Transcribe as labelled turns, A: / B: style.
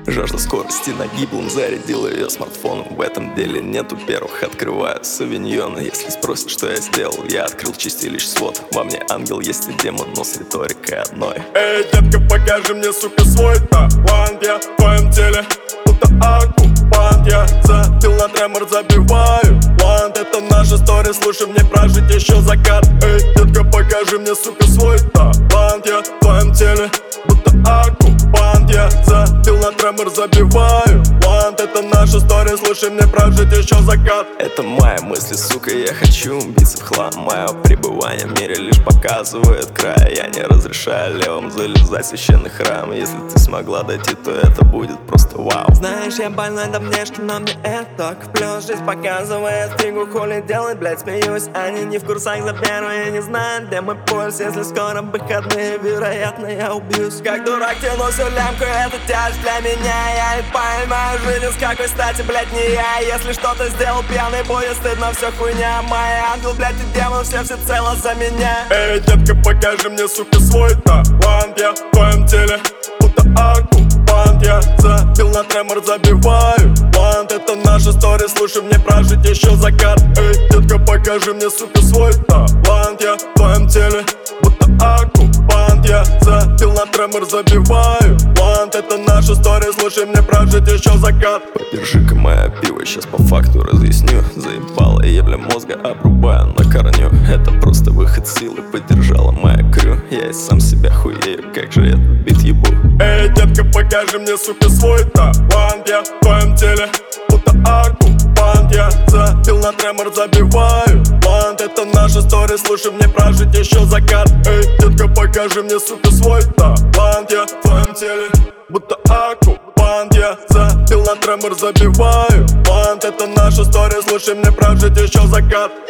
A: Жажда скорости на гиблом зарядила ее смартфоном. В этом деле нету первых, открываю савиньон. Если спросят, что я сделал, я открыл чистилищ свод. Во мне ангел, есть и демон, но с риторикой одной.
B: Эй, детка, покажи мне, сука, свой талант. Я в твоем теле, будто оккупант. Я забил на тремор, забиваю плант. Это наша история, слушай мне прожить еще закат. Эй, детка, покажи мне, сука, свой талант. Я в твоем теле, будто оккупант. Я забил на тремор, забиваю плант. Это наша история, слушай мне прожить еще закат.
A: Это мои мысли, сука, я хочу убиться в хлам. Мое пребывание в мире лишь показывает край. Я не разрешаю левым залезать в священный храм. Если ты смогла дойти, то это будет просто вау.
C: Знаешь, я больной до внешки, но мне это так в плюс. Жизнь показывает фигу, хули делать, блять, смеюсь. Они не в курсах за первые, не знают, где мой пульс. Если скоро выходные, вероятно, я убьюсь. Как дурак тяну всю лямку, это тяжесть для меня. Я не поймаю жизнь, с какой стати, блять, не я. Если что-то сделал пьяный, будет стыдно, все хуйня. Мой ангел, блять, и демон, все всецело за меня.
B: Эй, детка, покажи мне, сука, свой талант. Я в твоем теле, будто оккупант. Я забил на тремор, забиваю плант. Это наша история, слушай мне прожить еще закат. Эй, детка, покажи мне, сука, свой талант. Я в твоем теле, будто оккупант. Я забил на тремор, забиваю плант. Это наша история, слушай мне прожить еще закат.
A: Подержи-ка мое пиво, сейчас по факту разъясню. Заебало ебля мозга, обрубаю на корню. Это просто выход силы, поддержала моя крю. Я и сам себя хуею, как же этот бит ебу.
B: Эй, детка, покажи мне, сука, свой талант. Я в твоем теле, будто оккупант. Я забил на тремор, забиваю плант. Это наша история, слушай мне прожить еще закат. Эй, детка, покажи мне, сука, свой талант. Я в твоем теле, будто оккупант. Я забил на тремор, забиваю плант. Это наша история, слушай мне прожить еще закат.